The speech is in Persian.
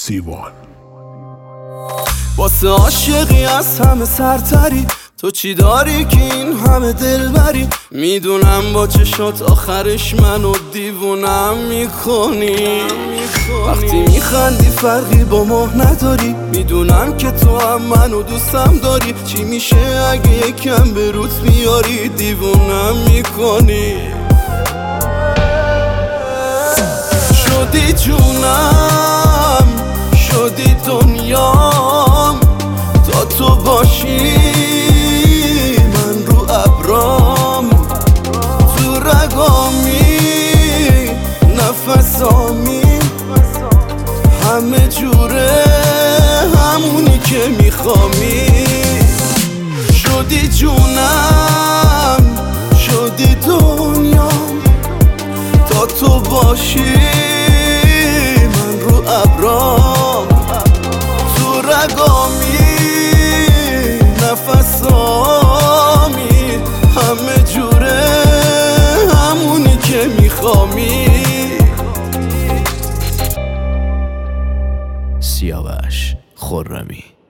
سیوان. واسه عاشقی از همه سرتری، تو چی داری که این همه دل بری؟ میدونم با چشات آخرش منو دیوونم میکنی. وقتی میخندی فرقی با ما نداری، میدونم که تو هم منو دوستم داری. چی میشه اگه یکم به روت بیاری؟ دیوونم میکنی. شدی جونم، شدی دنیام، تا تو باشی من رو ابرام، تو رگامی نفسامی، همه جوره همونی که میخوامی. شدی جونم، شدی دنیام، تا تو باشی من رو ابرام، تو رگامی نفسامی، همه جوره همونی که میخوامی. سیاوش خرمی.